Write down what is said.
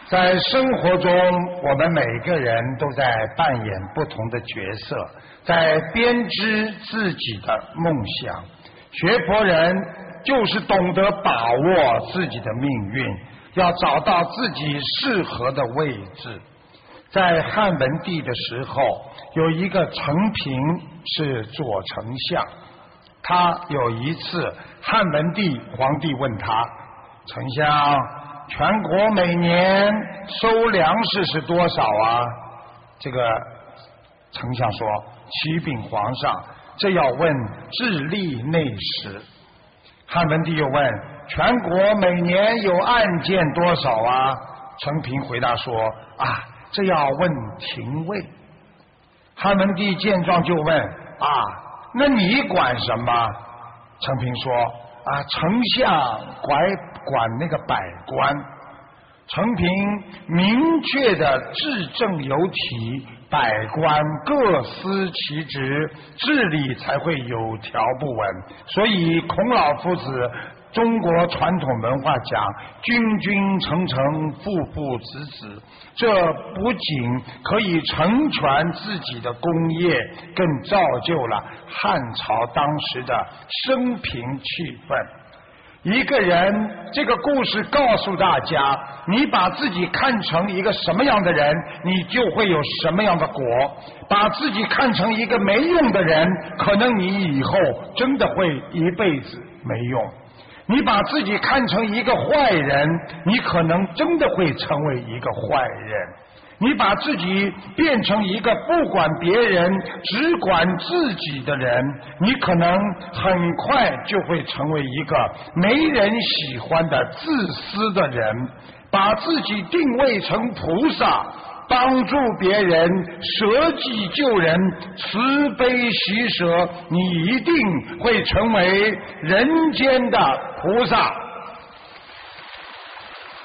在生活中，我们每个人都在扮演不同的角色，在编织自己的梦想。学佛人就是懂得把握自己的命运，要找到自己适合的位置。在汉文帝的时候，有一个陈平是左丞相，他有一次汉文帝皇帝问他，丞相，全国每年收粮食是多少啊？这个丞相说，启禀皇上，这要问智力内史。汉文帝又问，全国每年有案件多少啊？陈平回答说，啊，这要问廷尉。汉文帝见状就问，啊，那你管什么？陈平说，啊，丞相管那个百官。陈平明确的治政有体，百官各司其职，治理才会有条不紊。所以孔老夫子中国传统文化讲君君臣臣父父子子，这不仅可以成全自己的功业，更造就了汉朝当时的生平气氛。一个人，这个故事告诉大家，你把自己看成一个什么样的人，你就会有什么样的果。把自己看成一个没用的人，可能你以后真的会一辈子没用。你把自己看成一个坏人，你可能真的会成为一个坏人。你把自己变成一个不管别人只管自己的人，你可能很快就会成为一个没人喜欢的自私的人。把自己定位成菩萨，帮助别人，舍己救人，慈悲喜舍，你一定会成为人间的菩萨。